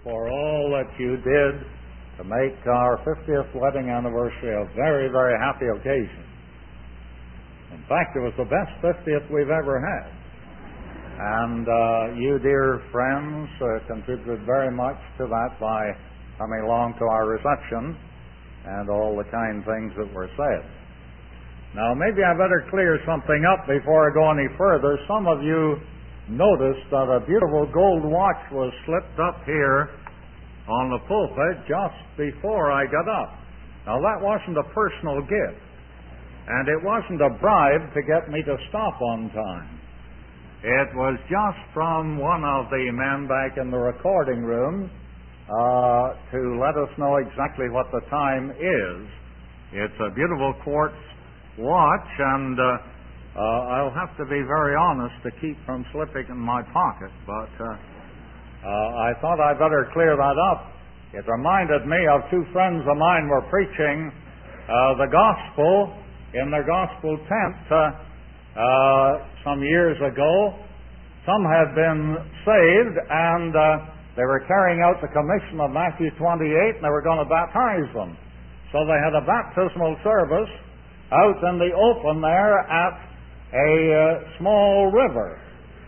for all that you did to make our 50th wedding anniversary a very, very happy occasion. In fact, it was the best 50th we've ever had. And you, dear friends, contributed very much to that by coming along to our reception and all the kind things that were said. Now, maybe I better clear something up before I go any further. Some of you noticed that a beautiful gold watch was slipped up here on the pulpit just before I got up. Now, that wasn't a personal gift, and it wasn't a bribe to get me to stop on time. It was just from one of the men back in the recording room to let us know exactly what the time is. It's a beautiful quartz watch, and I'll have to be very honest to keep from slipping in my pocket, but I thought I'd better clear that up. It reminded me of two friends of mine were preaching the gospel in their gospel tent some years ago. Some had been saved, and they were carrying out the commission of Matthew 28, and they were going to baptize them. So they had a baptismal service out in the open there at a small river.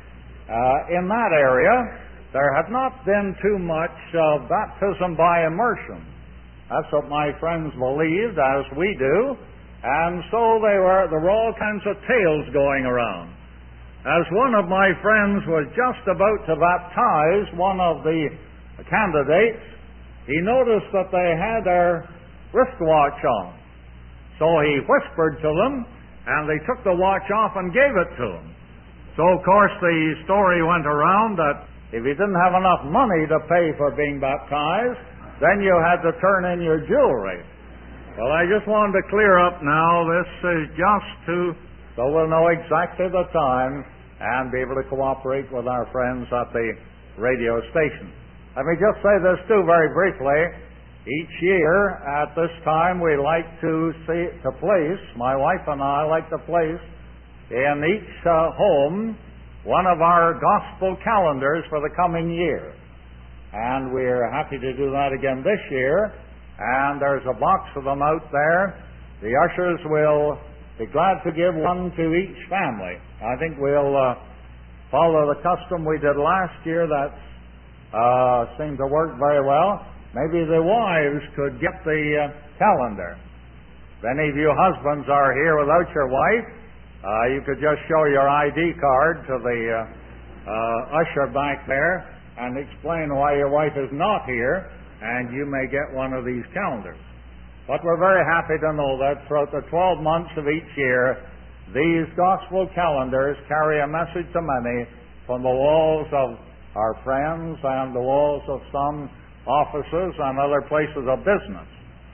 In that area, there had not been too much baptism by immersion. That's what my friends believed, as we do. And so there were all kinds of tales going around. As one of my friends was just about to baptize one of the candidates, he noticed that they had their wristwatch on. So he whispered to them, and they took the watch off and gave it to him. So, of course, the story went around that if you didn't have enough money to pay for being baptized, then you had to turn in your jewelry. Well, I just wanted to clear up now. This is just so we'll know exactly the time and be able to cooperate with our friends at the radio station. Let me just say this, too, very briefly. Each year at this time we like to place, my wife and I like to place in each home one of our gospel calendars for the coming year. And we're happy to do that again this year. And there's a box of them out there. The ushers will be glad to give one to each family. I think we'll follow the custom we did last year. That seemed to work very well. Maybe the wives could get the calendar. If any of you husbands are here without your wife, you could just show your ID card to the usher back there and explain why your wife is not here, and you may get one of these calendars. But we're very happy to know that throughout the 12 months of each year, these gospel calendars carry a message to many from the walls of our friends and the walls of some offices and other places of business.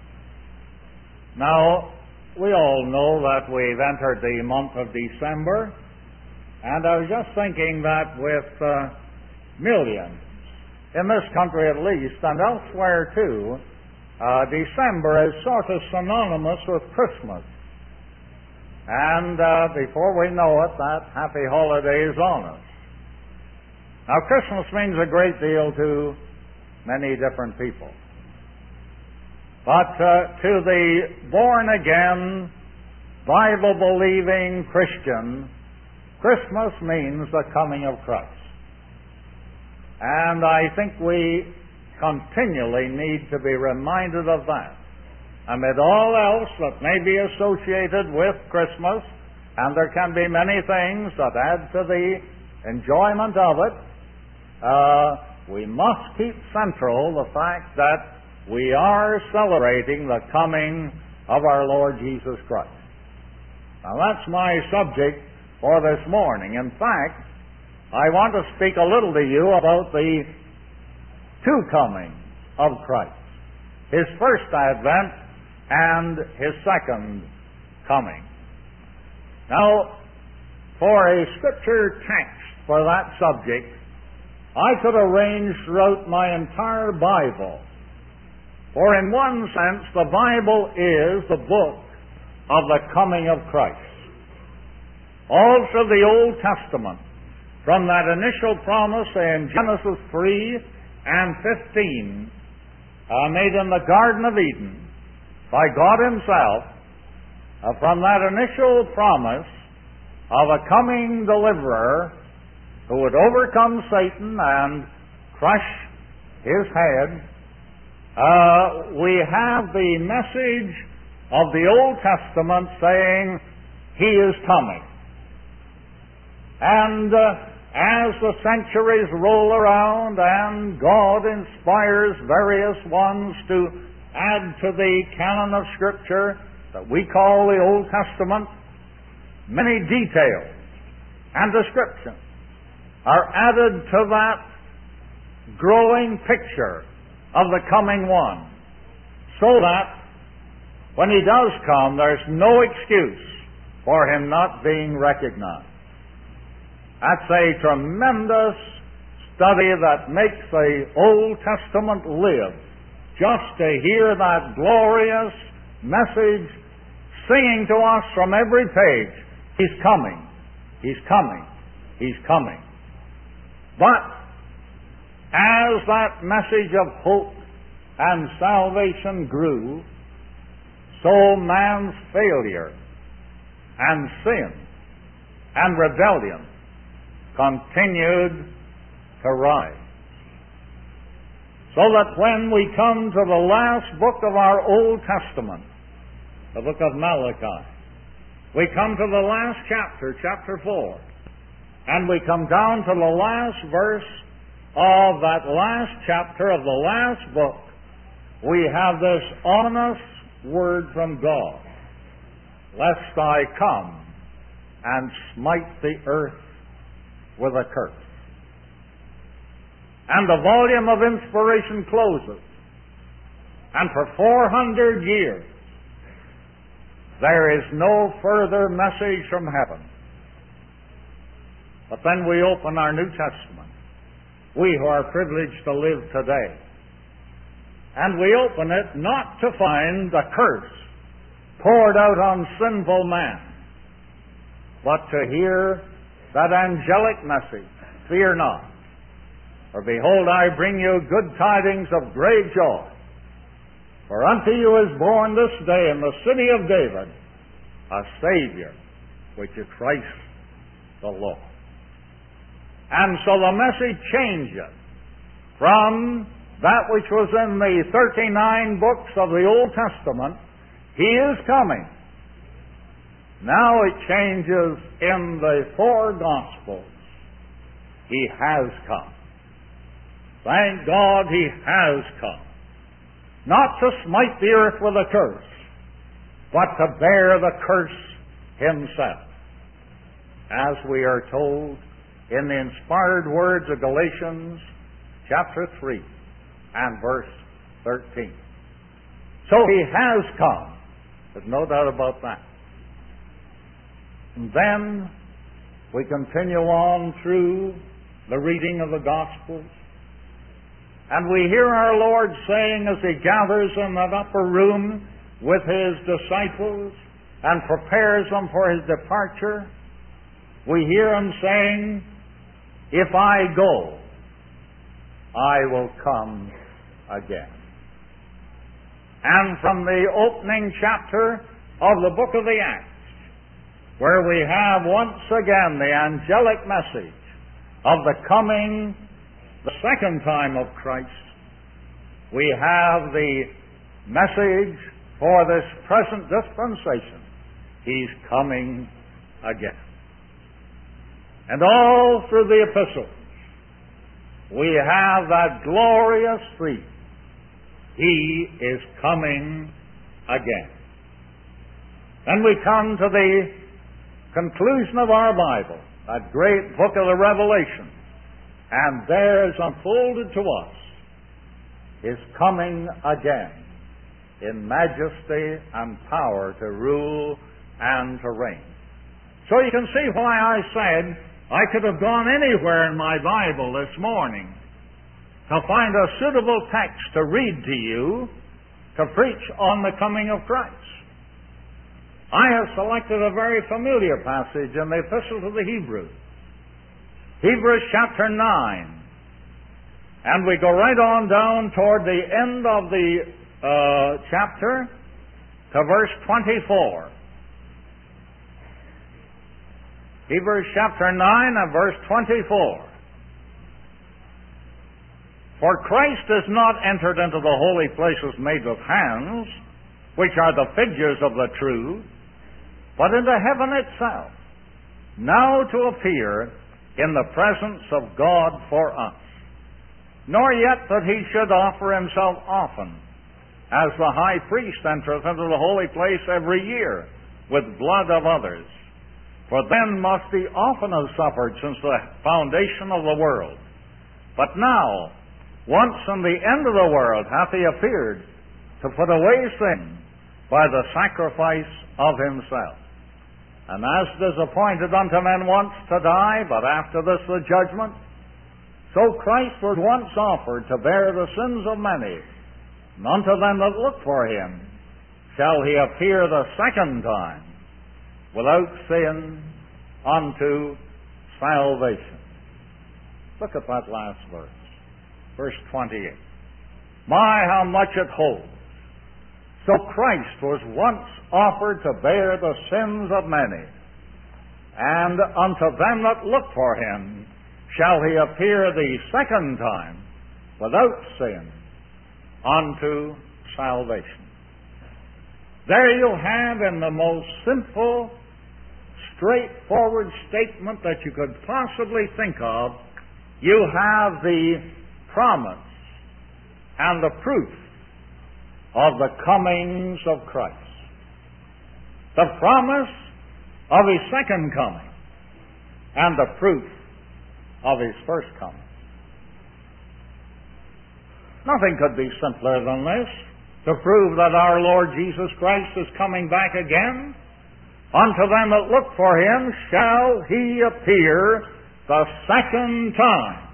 Now, we all know that we've entered the month of December, and I was just thinking that with millions, in this country at least, and elsewhere too, December is sort of synonymous with Christmas. And before we know it, that happy holiday is on us. Now, Christmas means a great deal to many different people. But to the born-again, Bible-believing Christian, Christmas means the coming of Christ. And I think we continually need to be reminded of that. Amid all else that may be associated with Christmas, and there can be many things that add to the enjoyment of it, we must keep central the fact that we are celebrating the coming of our Lord Jesus Christ. Now, that's my subject for this morning. In fact, I want to speak a little to you about the two comings of Christ. His first advent and His second coming. Now, for a scripture text for that subject, I could arrange throughout my entire Bible. For in one sense, the Bible is the book of the coming of Christ. All through the Old Testament, from that initial promise in Genesis 3, made in the Garden of Eden by God Himself, from that initial promise of a coming deliverer who would overcome Satan and crush his head, we have the message of the Old Testament saying, He is coming. And as the centuries roll around and God inspires various ones to add to the canon of Scripture that we call the Old Testament, many details and descriptions are added to that growing picture of the coming one, so that when He does come, there's no excuse for Him not being recognized. That's a tremendous study that makes the Old Testament live, just to hear that glorious message singing to us from every page. He's coming. He's coming. He's coming. But as that message of hope and salvation grew, so man's failure and sin and rebellion continued to rise. So that when we come to the last book of our Old Testament, the book of Malachi, we come to the last chapter, chapter 4, and we come down to the last verse of that last chapter of the last book, we have this ominous word from God: lest I come and smite the earth with a curse. And the volume of inspiration closes. And for 400 years, there is no further message from heaven. But then we open our New Testament, we who are privileged to live today, and we open it not to find a curse poured out on sinful man, but to hear that angelic message: fear not, for behold, I bring you good tidings of great joy. For unto you is born this day in the city of David a Savior, which is Christ the Lord. And so the message changes from that which was in the 39 books of the Old Testament, He is coming. Now it changes in the 4 Gospels, He has come. Thank God He has come. Not to smite the earth with a curse, but to bear the curse Himself. As we are told in the inspired words of Galatians chapter 3 and verse 13. So He has come. There's no doubt about that. And then we continue on through the reading of the Gospels, and we hear our Lord saying, as He gathers in that upper room with His disciples and prepares them for His departure, we hear Him saying, if I go, I will come again. And from the opening chapter of the book of the Acts, where we have once again the angelic message of the coming, the second time of Christ, we have the message for this present dispensation: He's coming again. And all through the epistles, we have that glorious theme: He is coming again. Then we come to the conclusion of our Bible, that great book of the Revelation, and there is unfolded to us His coming again in majesty and power to rule and to reign. So you can see why I said I could have gone anywhere in my Bible this morning to find a suitable text to read to you to preach on the coming of Christ. I have selected a very familiar passage in the Epistle to the Hebrews. Hebrews chapter 9 And we go right on down toward the end of the chapter to verse 24. Hebrews chapter 9 and verse 24. For Christ is not entered into the holy places made with hands, which are the figures of the true, but into heaven itself, now to appear in the presence of God for us. Nor yet that he should offer himself often, as the high priest entereth into the holy place every year, with blood of others. For then must he often have suffered since the foundation of the world. But now, once in the end of the world hath he appeared to put away sin by the sacrifice of himself. And as it is appointed unto men once to die, but after this the judgment, so Christ was once offered to bear the sins of many, and unto them that look for him shall he appear the second time, without sin, unto salvation. Look at that last verse. Verse 28. My, how much it holds. So Christ was once offered to bear the sins of many, and unto them that look for him shall he appear the second time, without sin, unto salvation. There you have, in the most simple, straightforward statement that you could possibly think of, you have the promise and the proof of the comings of Christ. The promise of his second coming and the proof of his first coming. Nothing could be simpler than this to prove that our Lord Jesus Christ is coming back again. Unto them that look for him shall he appear the second time.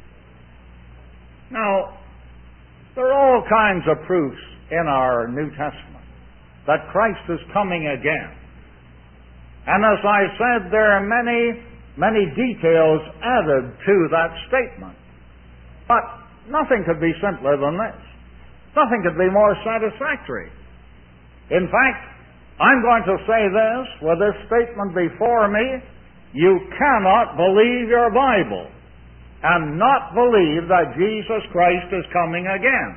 Now, there are all kinds of proofs in our New Testament that Christ is coming again. And as I said, there are many details added to that statement. But nothing could be simpler than this. Nothing could be more satisfactory. In fact, I'm going to say this with this statement before me: you cannot believe your Bible and not believe that Jesus Christ is coming again.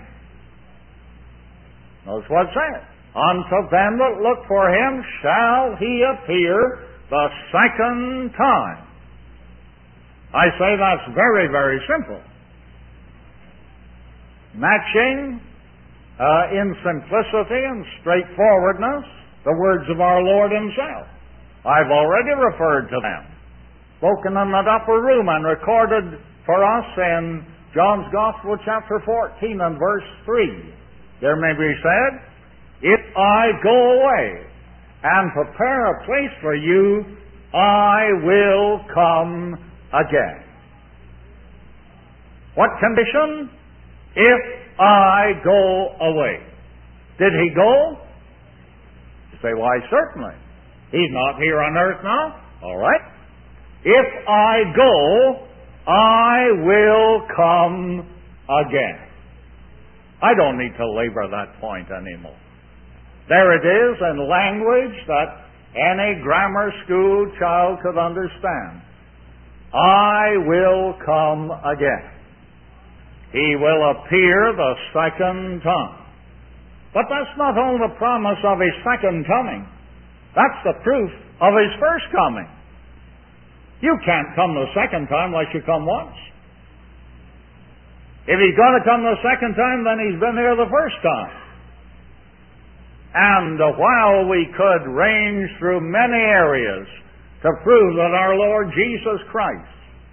Notice what it says. Unto them that look for him shall he appear the second time. I say that's very, very simple. Matching in simplicity and straightforwardness the words of our Lord himself. I've already referred to them, spoken in that upper room and recorded for us in John's Gospel chapter 14 and verse 3. There may be said, if I go away and prepare a place for you, I will come again. What condition? If I go away. Did he go? You say, why, certainly. He's not here on earth now. All right. If I go, I will come again. I don't need to labor that point anymore. There it is in language that any grammar school child could understand. I will come again. He will appear the second time. But that's not only the promise of his second coming. That's the proof of his first coming. You can't come the second time unless you come once. If he's going to come the second time, then he's been here the first time. And while we could range through many areas to prove that our Lord Jesus Christ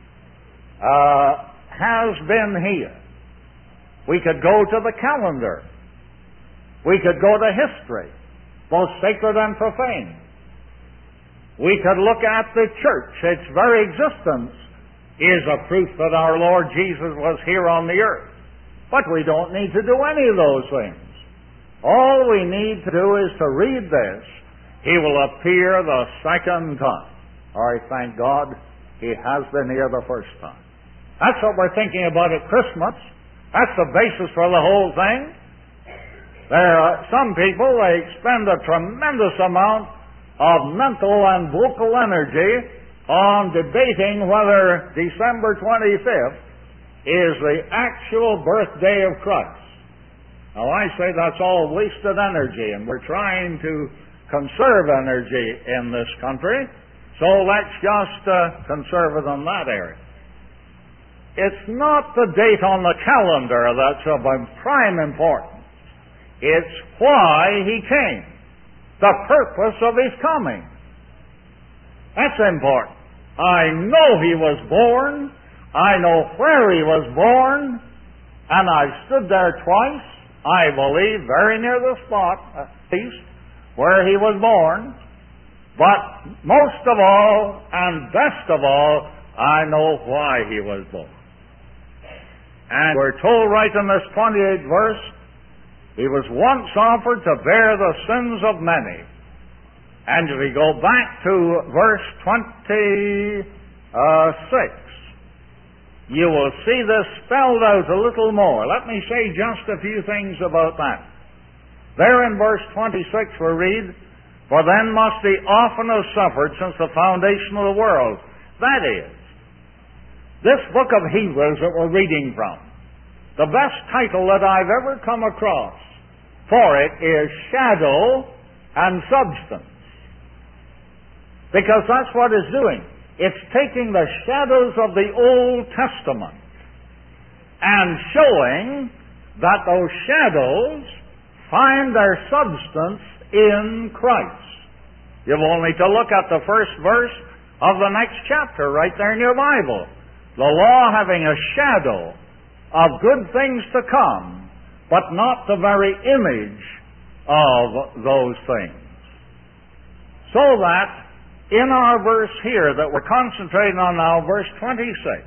has been here, we could go to the calendar. We could go to history, both sacred and profane. We could look at the church. Its very existence is a proof that our Lord Jesus was here on the earth. But we don't need to do any of those things. All we need to do is to read this. He will appear the second time. All right, thank God, he has been here the first time. That's what we're thinking about at Christmas. That's the basis for the whole thing. There are some people, they expend a tremendous amount of mental and vocal energy on debating whether December 25th is the actual birthday of Christ. Now, I say that's all wasted energy, and we're trying to conserve energy in this country, so let's just conserve it in that area. It's not the date on the calendar that's of prime importance. It's why he came, the purpose of his coming. That's important. I know he was born. I know where he was born. And I've stood there twice, I believe, very near the spot, at least, where he was born. But most of all, and best of all, I know why he was born. And we're told right in this 28th verse, he was once offered to bear the sins of many. And if we go back to verse 26, you will see this spelled out a little more. Let me say just a few things about that. There in verse 26 we read, "For then must he often have suffered since the foundation of the world." That is, this book of Hebrews that we're reading from, the best title that I've ever come across for it is Shadow and Substance. Because that's what it's doing. It's taking the shadows of the Old Testament and showing that those shadows find their substance in Christ. You've only to look at the first verse of the next chapter right there in your Bible. The law having a shadow of good things to come, but not the very image of those things. So that in our verse here that we're concentrating on now, verse 26,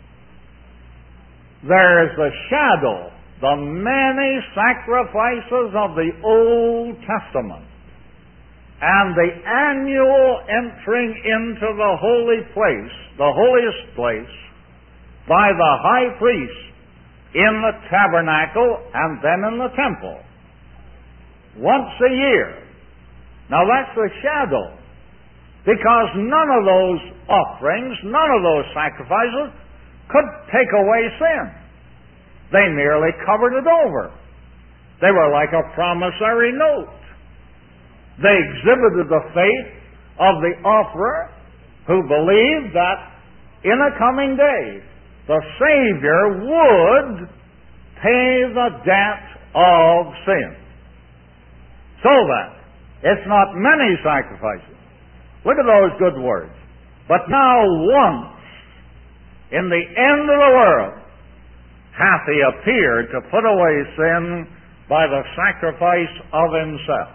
there's the shadow, the many sacrifices of the Old Testament, and the annual entering into the holy place, the holiest place, by the high priest in the tabernacle and then in the temple, once a year. Now that's the shadow, because none of those offerings, none of those sacrifices could take away sin. They merely covered it over. They were like a promissory note. They exhibited the faith of the offerer who believed that in a coming day the Savior would pay the debt of sin. So that it's not many sacrifices. Look at those good words. But now once, in the end of the world, hath he appeared to put away sin by the sacrifice of himself.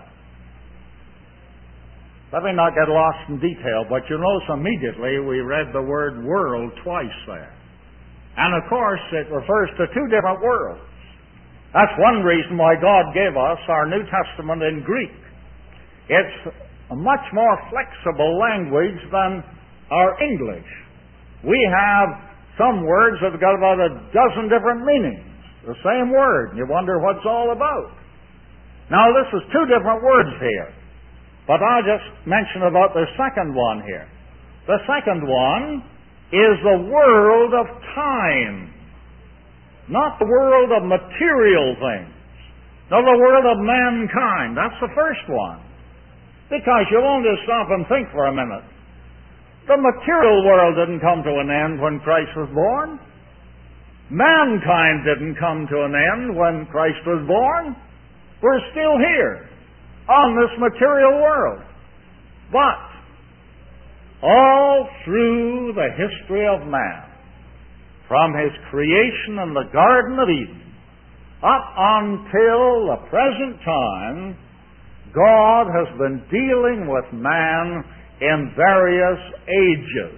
Let me not get lost in detail, but you notice immediately we read the word world twice there. And of course it refers to two different worlds. That's one reason why God gave us our New Testament in Greek. It's a much more flexible language than our English. We have some words that have got about a dozen different meanings. The same word. You wonder what it's all about. Now this is two different words here. But I'll just mention about the second one here. The second one is the world of time. Not the world of material things. No, the world of mankind. That's the first one. Because you won't just stop and think for a minute. The material world didn't come to an end when Christ was born. Mankind didn't come to an end when Christ was born. We're still here on this material world. But all through the history of man, from his creation in the Garden of Eden up until the present time, God has been dealing with man in various ages.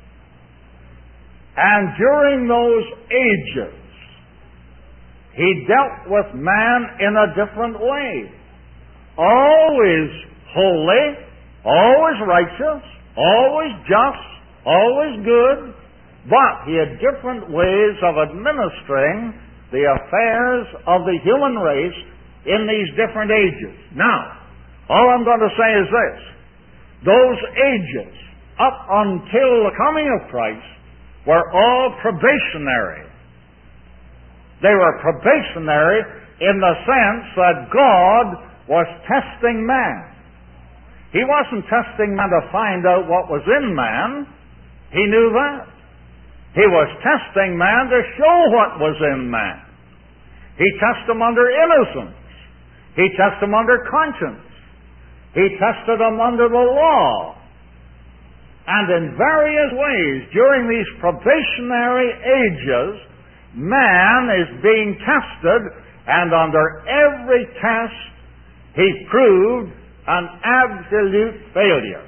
And during those ages, he dealt with man in a different way. Always holy, always righteous, always just, always good, but he had different ways of administering the affairs of the human race in these different ages. Now, all I'm going to say is this. Those ages, up until the coming of Christ, were all probationary. They were probationary in the sense that God was testing man. He wasn't testing man to find out what was in man. He knew that. He was testing man to show what was in man. He tested him under innocence. He tested him under conscience. He tested him under the law. And in various ways, during these probationary ages, man is being tested, and under every test, he proved an absolute failure.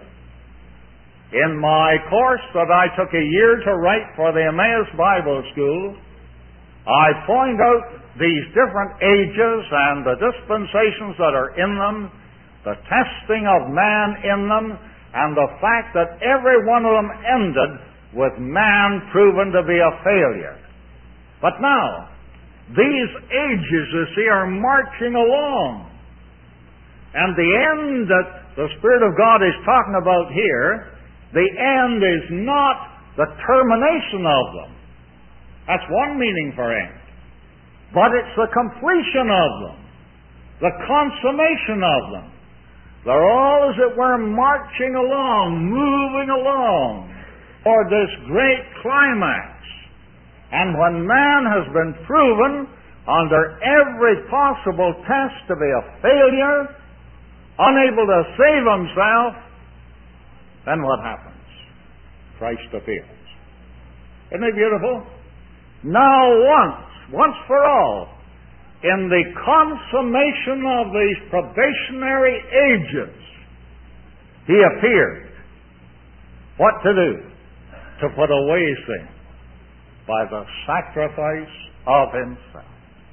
In my course that I took a year to write for the Emmaus Bible School, I point out these different ages and the dispensations that are in them, the testing of man in them, and the fact that every one of them ended with man proven to be a failure. But now, these ages, you see, are marching along. And the end that the Spirit of God is talking about here, the end is not the termination of them. That's one meaning for end. But it's the completion of them, the consummation of them. They're all, as it were, marching along, moving along for this great climax. And when man has been proven under every possible test to be a failure, unable to save himself, then what happens? Christ appears. Isn't it beautiful? Now once for all, in the consummation of these probationary ages, he appeared. What to do? To put away sin by the sacrifice of himself.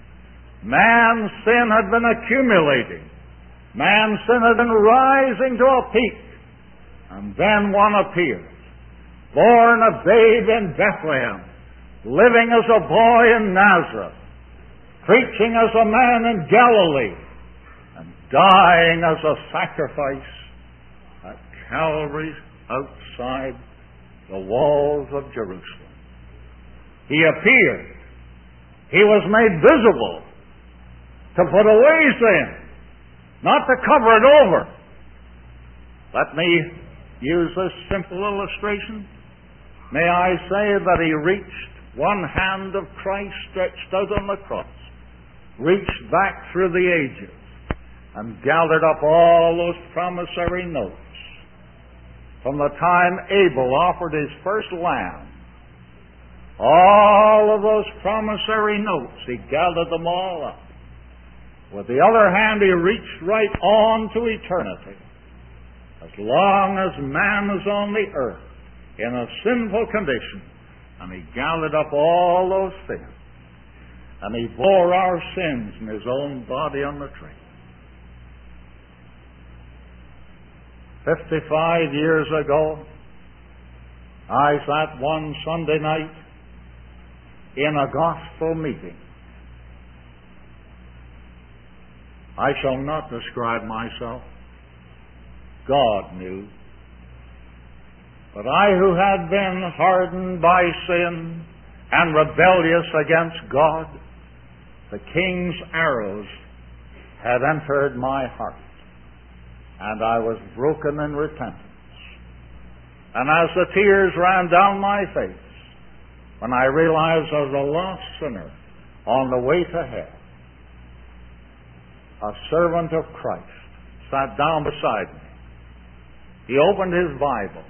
Man's sin had been accumulating. Man's sin had been rising to a peak. And then one appears, born a babe in Bethlehem, living as a boy in Nazareth, preaching as a man in Galilee, and dying as a sacrifice at Calvary outside the walls of Jerusalem. He appeared. He was made visible to put away sin, not to cover it over. Let me use this simple illustration. May I say that he reached one hand of Christ stretched out on the cross, reached back through the ages, and gathered up all those promissory notes. From the time Abel offered his first lamb, all of those promissory notes, he gathered them all up. With the other hand, he reached right on to eternity. As long as man is on the earth in a sinful condition, and he gathered up all those things, and he bore our sins in his own body on the tree. 55 years ago, I sat one Sunday night in a gospel meeting. I shall not describe myself. God knew. But I, who had been hardened by sin and rebellious against God, the king's arrows had entered my heart, and I was broken in repentance. And as the tears ran down my face, when I realized I was a lost sinner on the way to hell, a servant of Christ sat down beside me. He opened his Bible.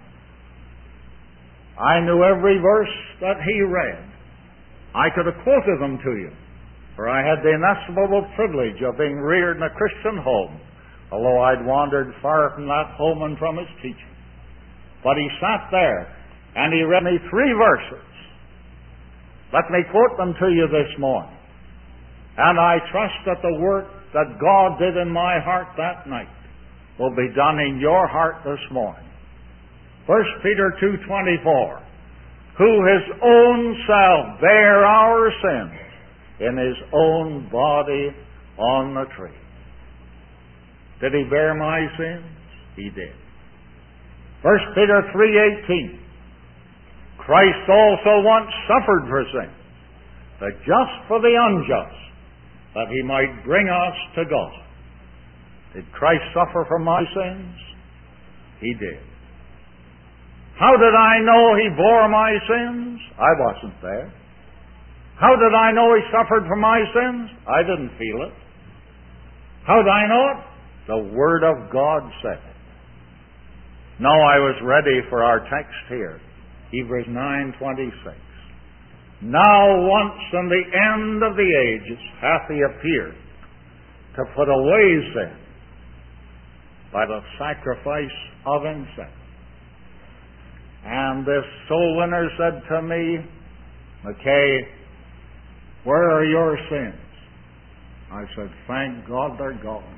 I knew every verse that he read. I could have quoted them to you, for I had the inestimable privilege of being reared in a Christian home, although I'd wandered far from that home and from his teaching. But he sat there, and he read me 3 verses. Let me quote them to you this morning. And I trust that the work that God did in my heart that night will be done in your heart this morning. 1 Peter 2:24, who his own self bare our sins in His own body on the tree. Did He bear my sins? He did. 1 Peter 3:18. Christ also once suffered for sin, the just for the unjust, that He might bring us to God. Did Christ suffer for my sins? He did. How did I know He bore my sins? I wasn't there. How did I know He suffered for my sins? I didn't feel it. How did I know it? The Word of God said it. No, I was ready for our text here. Hebrews 9:26. Now once in the end of the ages hath He appeared to put away sin by the sacrifice of Himself. And this soul winner said to me, McKay, where are your sins? I said, thank God they're gone.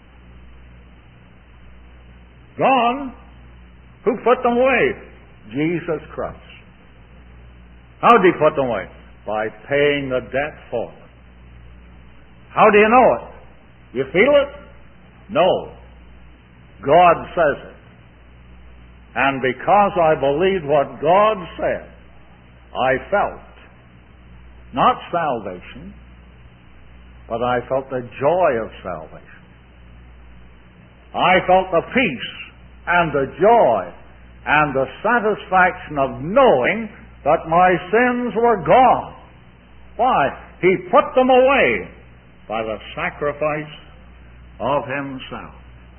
Gone? Who put them away? Jesus Christ. How did He put them away? By paying the debt for them. How do you know it? You feel it? No. God says it. And because I believed what God said, I felt not salvation, but I felt the joy of salvation. I felt the peace and the joy and the satisfaction of knowing that my sins were gone. Why? He put them away by the sacrifice of Himself.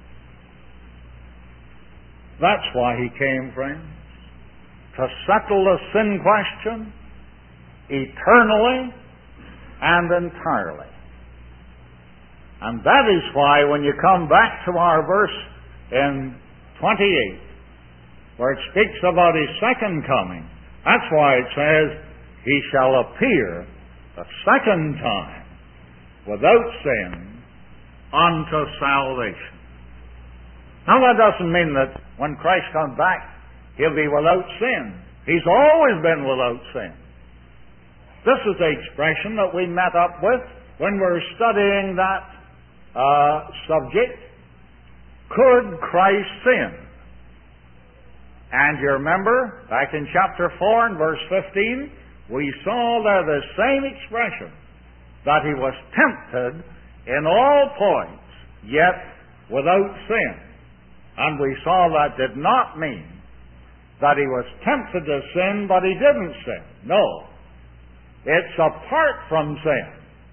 That's why He came, friends, to settle the sin question eternally and entirely. And that is why when you come back to our verse in 28, where it speaks about His second coming, that's why it says, He shall appear the second time without sin unto salvation. Now that doesn't mean that when Christ comes back, He'll be without sin. He's always been without sin. This is the expression that we met up with when we're studying that subject. Could Christ sin? And you remember, back in chapter 4 and verse 15, we saw there the same expression, that He was tempted in all points, yet without sin. And we saw that did not mean that He was tempted to sin, but He didn't sin. No. It's apart from sin.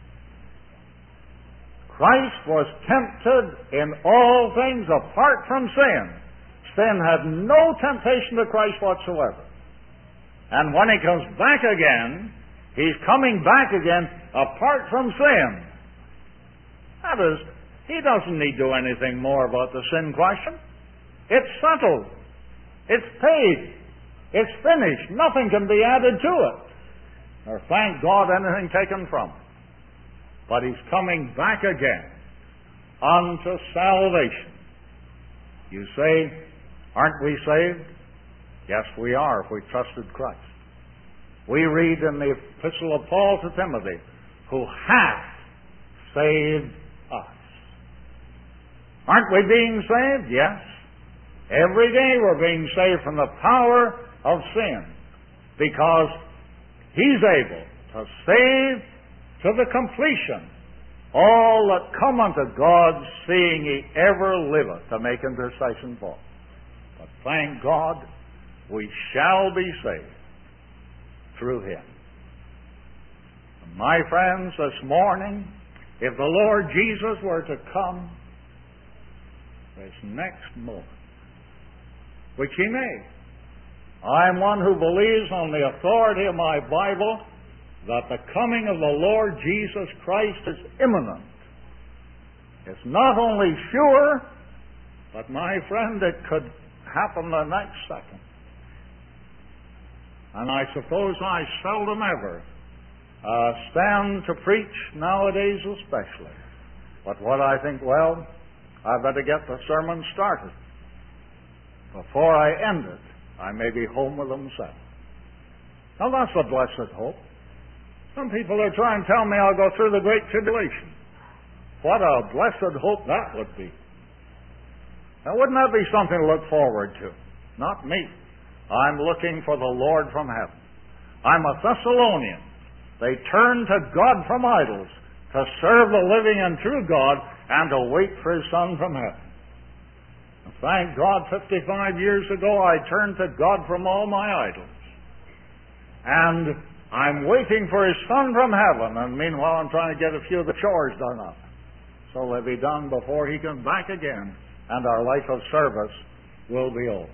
Christ was tempted in all things apart from sin. Sin had no temptation to Christ whatsoever. And when He comes back again, He's coming back again apart from sin. That is, He doesn't need to do anything more about the sin question. It's settled. It's paid. It's finished. Nothing can be added to it. Or thank God anything taken from it. But He's coming back again unto salvation. You say, aren't we saved? Yes, we are if we trusted Christ. We read in the Epistle of Paul to Timothy, who hath saved us. Aren't we being saved? Yes. Every day we're being saved from the power of sin, because He's able to save to the completion all that come unto God, seeing He ever liveth to make intercession for. But thank God, we shall be saved through Him. My friends, this morning, if the Lord Jesus were to come this next moment, which He may, I'm one who believes on the authority of my Bible that the coming of the Lord Jesus Christ is imminent. It's not only sure, but my friend, it could happen the next second. And I suppose I seldom ever stand to preach nowadays especially. But what I think, well, I better get the sermon started. Before I end it, I may be home with them myself. Now that's a blessed hope. Some people are trying to tell me I'll go through the Great Tribulation. What a blessed hope that would be. Now, wouldn't that be something to look forward to? Not me. I'm looking for the Lord from heaven. I'm a Thessalonian. They turned to God from idols to serve the living and true God and to wait for His Son from heaven. And thank God, 55 years ago, I turned to God from all my idols. And I'm waiting for His Son from heaven, and meanwhile I'm trying to get a few of the chores done up, so they'll be done before He comes back again, and our life of service will be over.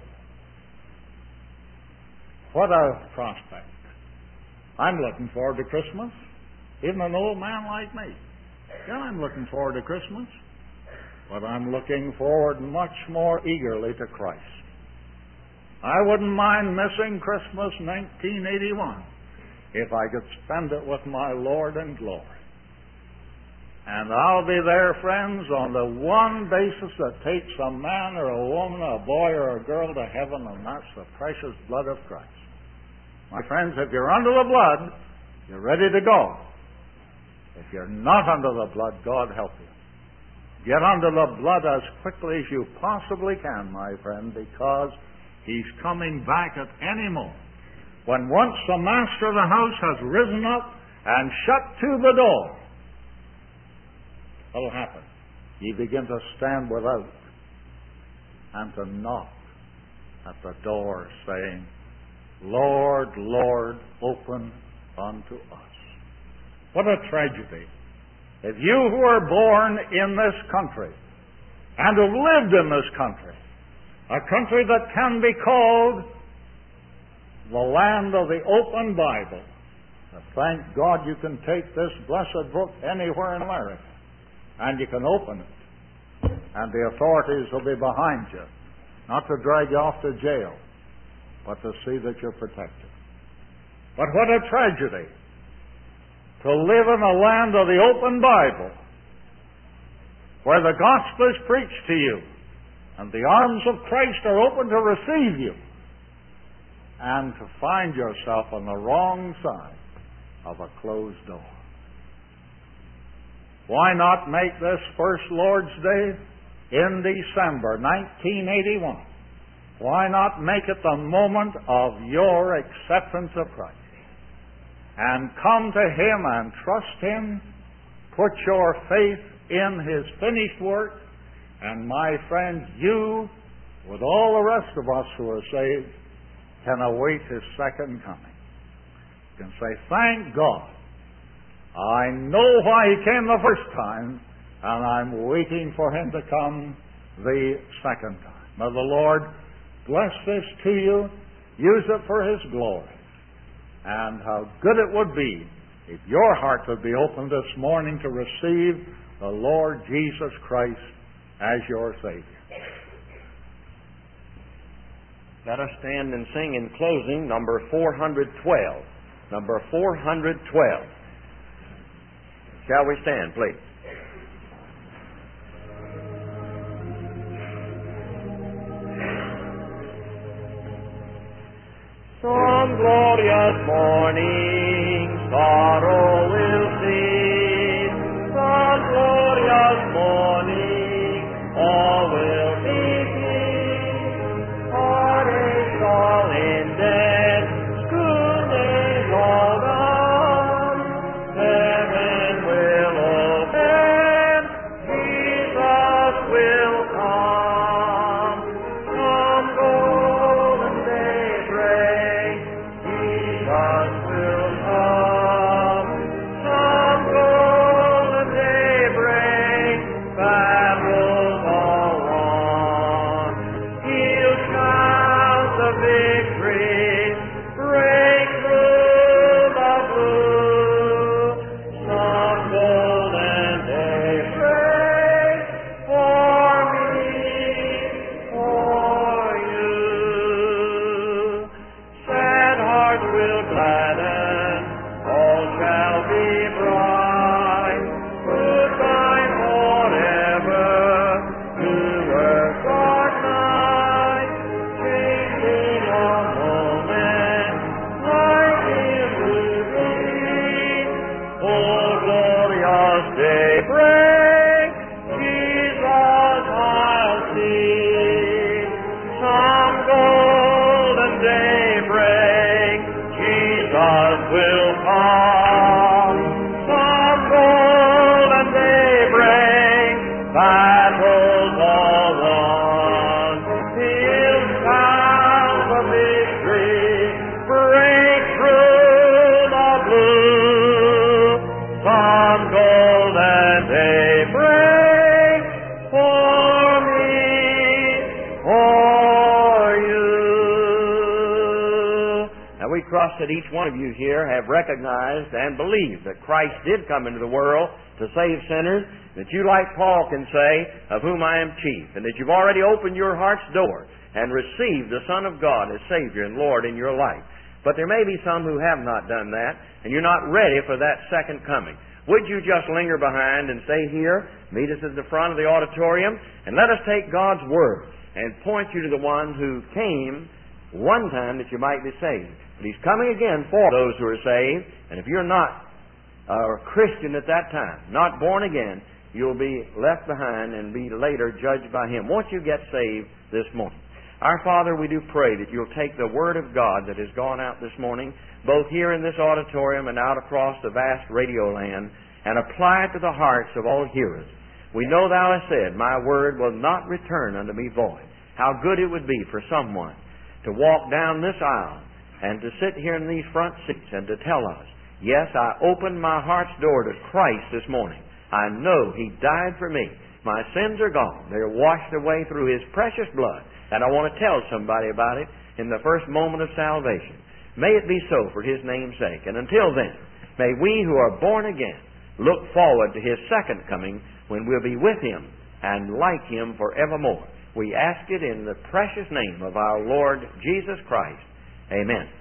What a prospect. I'm looking forward to Christmas. Even an old man like me. Yeah, I'm looking forward to Christmas. But I'm looking forward much more eagerly to Christ. I wouldn't mind missing Christmas 1981 if I could spend it with my Lord in glory. And I'll be there, friends, on the one basis that takes a man or a woman, a boy or a girl to heaven, and that's the precious blood of Christ. My friends, if you're under the blood, you're ready to go. If you're not under the blood, God help you. Get under the blood as quickly as you possibly can, my friend, because He's coming back at any moment. When once the master of the house has risen up and shut to the door, what'll happen? Ye begin to stand without and to knock at the door, saying, Lord, Lord, open unto us. What a tragedy. If you who are born in this country and have lived in this country, a country that can be called the land of the open Bible, thank God you can take this blessed book anywhere in America and you can open it, and the authorities will be behind you, not to drag you off to jail, but to see that you're protected. But what a tragedy to live in a land of the open Bible, where the gospel is preached to you, and the arms of Christ are open to receive you, and to find yourself on the wrong side of a closed door. Why not make this first Lord's Day in December 1981? Why not make it the moment of your acceptance of Christ? And come to Him and trust Him, put your faith in His finished work, and my friends, you, with all the rest of us who are saved, can await His second coming. You can say, thank God, I know why He came the first time, and I'm waiting for Him to come the second time. May the Lord bless this to you, use it for His glory. And how good it would be if your heart would be open this morning to receive the Lord Jesus Christ as your Savior. Let us stand and sing in closing number 412. Number 412. Shall we stand, please? Some glorious morning sorrow will cease. Some glorious morning all will be peace. Heartache all ended, school days all done. Heaven will open, Jesus will come. Come golden daybreak, Jesus will come. golden daybreak for me, for you. Now we trust that each one of you here have recognized and believed that Christ did come into the world to save sinners, that you, like Paul, can say, of whom I am chief, and that you've already opened your heart's door and received the Son of God as Savior and Lord in your life. But there may be some who have not done that, and you're not ready for that second coming. Would you just linger behind and stay here, meet us at the front of the auditorium, and let us take God's Word and point you to the one who came one time that you might be saved. But He's coming again for those who are saved, and if you're not a Christian at that time, not born again, you'll be left behind and be later judged by Him. Won't you get saved this morning? Our Father, we do pray that you'll take the Word of God that has gone out this morning, both here in this auditorium and out across the vast radio land, and apply it to the hearts of all hearers. We know Thou hast said, my word will not return unto me void. How good it would be for someone to walk down this aisle and to sit here in these front seats and to tell us, yes, I opened my heart's door to Christ this morning. I know He died for me. My sins are gone. They're washed away through His precious blood. And I want to tell somebody about it in the first moment of salvation. May it be so for His name's sake. And until then, may we who are born again look forward to His second coming when we'll be with Him and like Him forevermore. We ask it in the precious name of our Lord Jesus Christ. Amen.